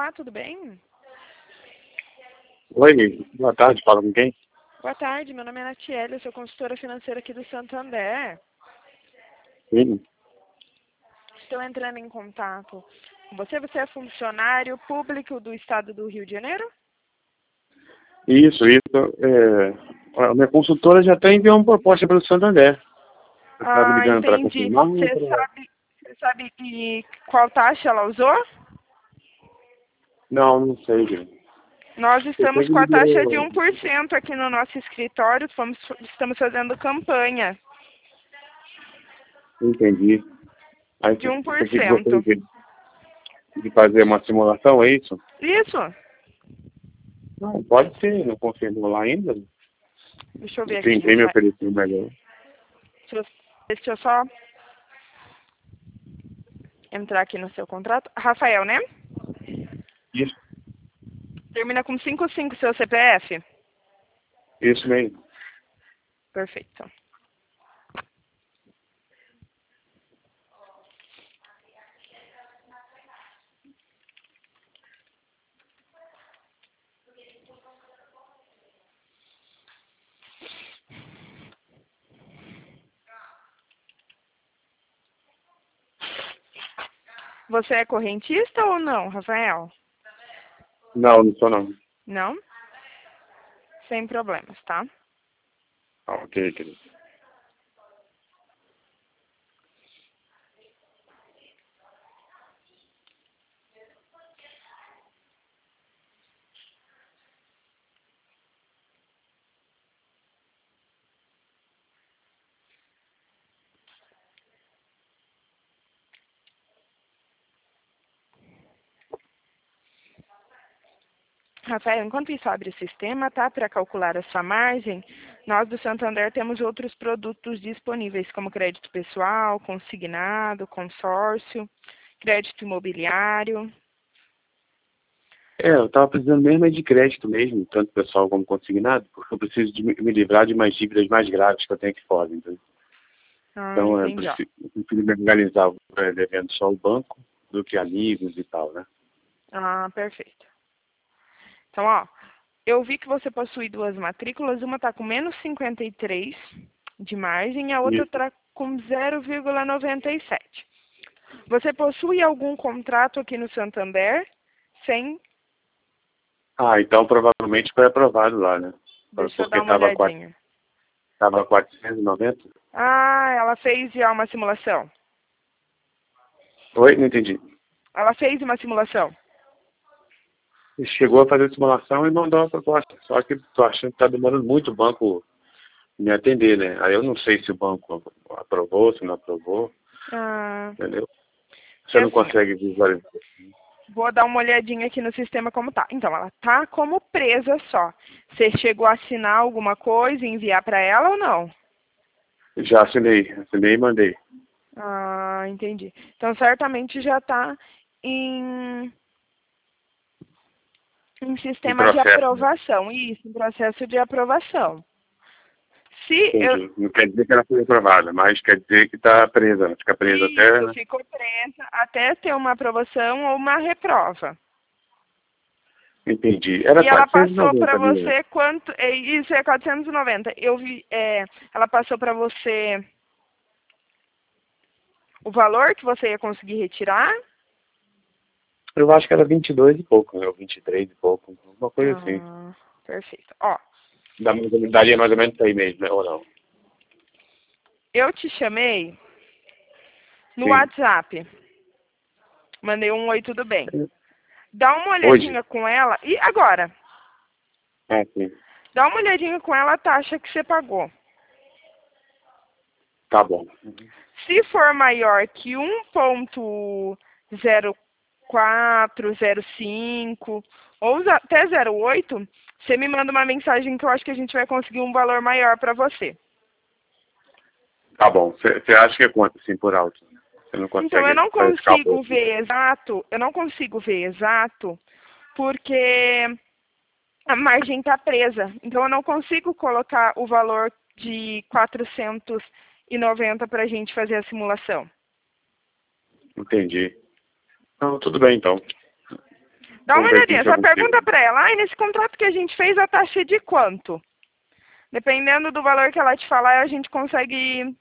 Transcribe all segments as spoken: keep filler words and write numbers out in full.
Olá, tudo bem? Oi, boa tarde, fala com quem? Boa tarde, meu nome é Natiele, eu sou consultora financeira aqui do Santander. Sim, Estou entrando em contato com você. Você é funcionário público do estado do Rio de Janeiro? isso, isso. É, a minha consultora já até enviou uma proposta para o Santander. Você está me Ah, ligando para entendi. confirmar? ou Você pra- sabe, você sabe que, qual taxa ela usou? Não, não sei, gente. Nós Eu sei estamos que com me a taxa de deu... um por cento aqui no nosso escritório, fomos, estamos fazendo campanha Entendi. Aí de um por você que gostaria cento. de, de fazer uma simulação, é isso? Isso? Não, pode ser, não confirmou lá ainda. Deixa eu ver aqui, Quem, quem me Rafael. ofereceu melhor? Deixa eu, deixa eu só entrar aqui no seu contrato. Rafael, né? Isso, Termina com cinquenta e cinco seu C P F? isso mesmo. Perfeito. Você é correntista ou não, Rafael? Não, não sou não. Não? Sem problemas, tá? Ah, ok, querido. Rafael, enquanto isso abre o sistema, tá? Para calcular a sua margem, nós do Santander temos outros produtos disponíveis, como crédito pessoal, consignado, consórcio, crédito imobiliário. É, eu estava precisando mesmo é de crédito mesmo, tanto pessoal como consignado, porque eu preciso de me me livrar de umas dívidas mais graves que eu tenho aqui fora, entendeu? Ah, Então, é entendi, ó. preciso, eu prefiro me organizar é, devendo só o banco do que amigos e tal, né? Ah, perfeito. Então, ó, eu vi que você possui duas matrículas, uma está com menos cinquenta e três de margem e a outra Isso. está com zero vírgula noventa e sete. Você possui algum contrato aqui no Santander? Sem? Ah, então provavelmente foi aprovado lá, né? Deixa eu Porque dar uma estava olhadinha. tava quatrocentos e noventa. Ah, ela fez já uma simulação. Oi, não entendi. Ela fez uma simulação. Chegou a fazer simulação e mandou uma proposta. Só que tô achando que está demorando muito o banco me atender, né? Aí eu não sei se o banco aprovou, se não aprovou, Ah, entendeu? que Você não assim, consegue visualizar. vou dar uma olhadinha aqui no sistema como tá. Então, ela tá como presa só. Você chegou a assinar alguma coisa e enviar para ela ou não? Já assinei, assinei e mandei. Ah, entendi. Então, certamente já está em, em Em sistema de processo, né? aprovação. Isso, em processo de aprovação. Se eu... Entendi. Não quer dizer que ela foi aprovada, mas quer dizer que está presa, fica presa até, Isso, né? ficou presa até ter uma aprovação ou uma reprova. Entendi. Era E ela passou para quatrocentos e noventa mil. você quanto... é, Isso é quatrocentos e noventa. Eu vi... É, ela passou para você o valor que você ia conseguir retirar? Eu acho que era vinte e dois e pouco, né? Ou vinte e três e pouco. Uma coisa assim. Ah, perfeito. Ó, Dá mais ou menos- Daria mais ou menos isso aí mesmo, né? Ou não? eu te chamei no Sim. WhatsApp. Mandei um oi, tudo bem. Dá uma Hoje? olhadinha com ela. E agora? Ah, sim. Dá uma olhadinha com ela a taxa que você pagou. Tá bom. Se for maior que um ponto zero quatro, zero cinco ou za- até zero oito, você me manda uma mensagem que eu acho que a gente vai conseguir um valor maior para você. Tá bom. Você acha que é quanto, assim, por alto? Você não Então, eu consegue não fazer esse cálculo consigo aqui? ver exato, eu não consigo ver exato, porque a margem está presa. Então, eu não consigo colocar o valor de quatrocentos e noventa para a gente fazer a simulação. Entendi. Não, tudo bem, então. Dá uma Vamos ver se olhadinha, já só pergunta consigo. para ela, ai, nesse contrato que a gente fez, a taxa é de quanto? Dependendo do valor que ela te falar, a gente consegue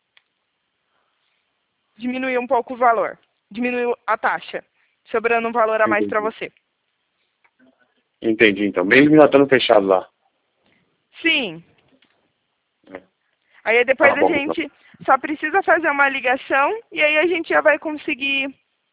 diminuir um pouco o valor. Diminuir a taxa, sobrando um valor a mais para Entendi. você. Entendi, então. Mesmo já estando fechado lá. Sim. É. Aí depois Tá a bom, então. gente só precisa fazer uma ligação e aí a gente já vai conseguir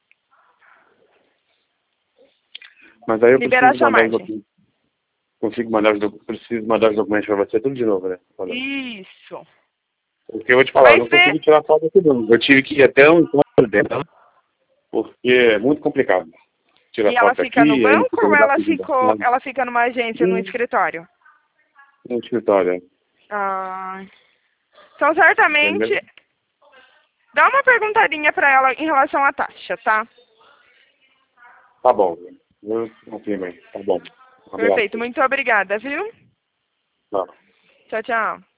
Mas aí eu liberar preciso sua mandar os margem. documentos. Consigo mandar os documentos. Preciso mandar os documentos para você tudo de novo, né? Olha. Isso. Porque eu vou te falar, eu Mas não vê, consigo tirar foto aqui não. Eu tive que ir até um encontro dela, porque é muito complicado. Tirar e ela foto fica no aqui, aí banco fica ou lugar ela pedindo ficou, assinado. ela fica numa agência, num Hum, escritório? no escritório, Ah, então, entendeu? certamente, dá uma perguntadinha para ela em relação à taxa, tá? Tá bom. Eu confirmo aí. Tá bom. Um abraço. Perfeito. Muito obrigada, viu? Tchau. Tchau, tchau.